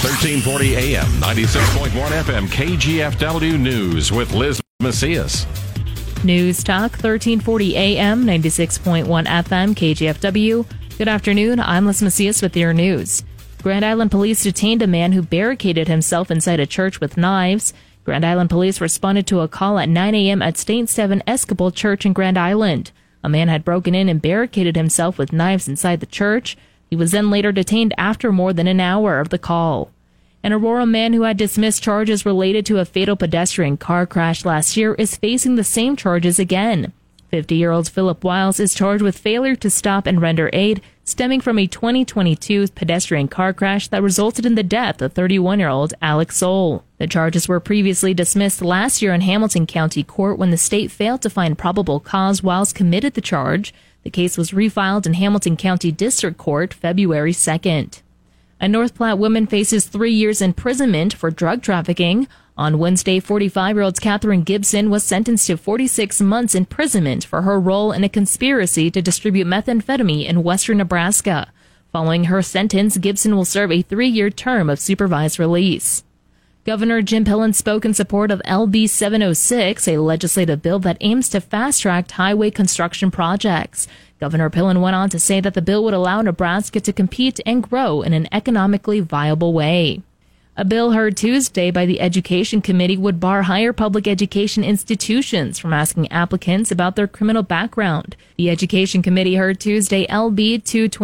1340 AM, 96.1 FM, KGFW News with Liz Macias. News Talk 1340 AM, 96.1 FM, KGFW. Good afternoon, I'm Liz Macias with your news. Grand Island Police detained a man who barricaded himself inside a church with knives. Grand Island Police responded to a call at 9 a.m. at St. Stephen Episcopal Church in Grand Island. A man had broken in and barricaded himself with knives inside the church. He was then later detained after more than an hour of the call. An Aurora man who had dismissed charges related to a fatal pedestrian car crash last year is facing the same charges again. 50-year-old Philip Wiles is charged with failure to stop and render aid stemming from a 2022 pedestrian car crash that resulted in the death of 31-year-old Alex Soule. The charges were previously dismissed last year in Hamilton County Court when the state failed to find probable cause. Wiles committed the charge. The case was refiled in Hamilton County District Court February 2nd. A North Platte woman faces 3 years imprisonment for drug trafficking. On Wednesday, 45-year-old Catherine Gibson was sentenced to 46 months imprisonment for her role in a conspiracy to distribute methamphetamine in western Nebraska. Following her sentence, Gibson will serve a 3-year term of supervised release. Governor Jim Pillen spoke in support of LB 706, a legislative bill that aims to fast-track highway construction projects. Governor Pillen went on to say that the bill would allow Nebraska to compete and grow in an economically viable way. A bill heard Tuesday by the Education Committee would bar higher public education institutions from asking applicants about their criminal background. The Education Committee heard Tuesday LB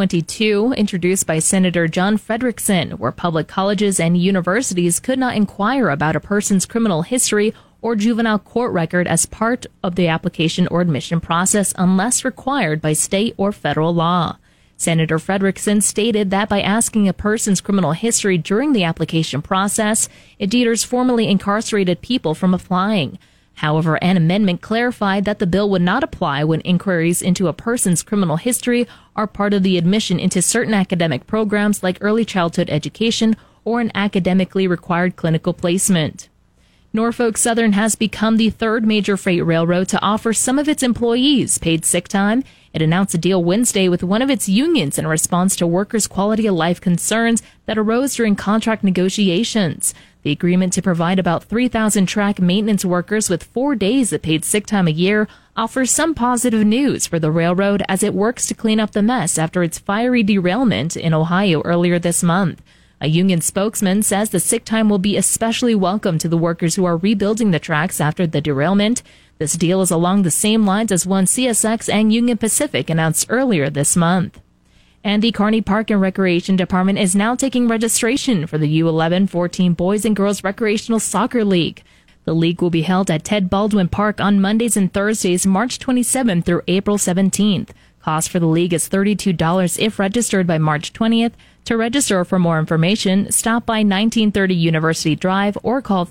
222, introduced by Senator John Frederickson, where public colleges and universities could not inquire about a person's criminal history or juvenile court record as part of the application or admission process unless required by state or federal law. Senator Frederickson stated that by asking a person's criminal history during the application process, it deters formerly incarcerated people from applying. However, an amendment clarified that the bill would not apply when inquiries into a person's criminal history are part of the admission into certain academic programs like early childhood education or an academically required clinical placement. Norfolk Southern has become the third major freight railroad to offer some of its employees paid sick time. It announced a deal Wednesday with one of its unions in response to workers' quality of life concerns that arose during contract negotiations. The agreement to provide about 3,000 track maintenance workers with 4 days of paid sick time a year offers some positive news for the railroad as it works to clean up the mess after its fiery derailment in Ohio earlier this month. A union spokesman says the sick time will be especially welcome to the workers who are rebuilding the tracks after the derailment. This deal is along the same lines as one CSX and Union Pacific announced earlier this month. And the Kearney Park and Recreation Department is now taking registration for the U11-14 Boys and Girls Recreational Soccer League. The league will be held at Ted Baldwin Park on Mondays and Thursdays, March 27th through April 17th. Cost for the league is $32 if registered by March 20th. To register for more information, stop by 1930 University Drive or call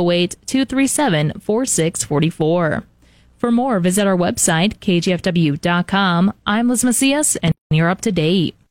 308-237-4644. For more, visit our website, kgfw.com. I'm Liz Macias, and you're up to date.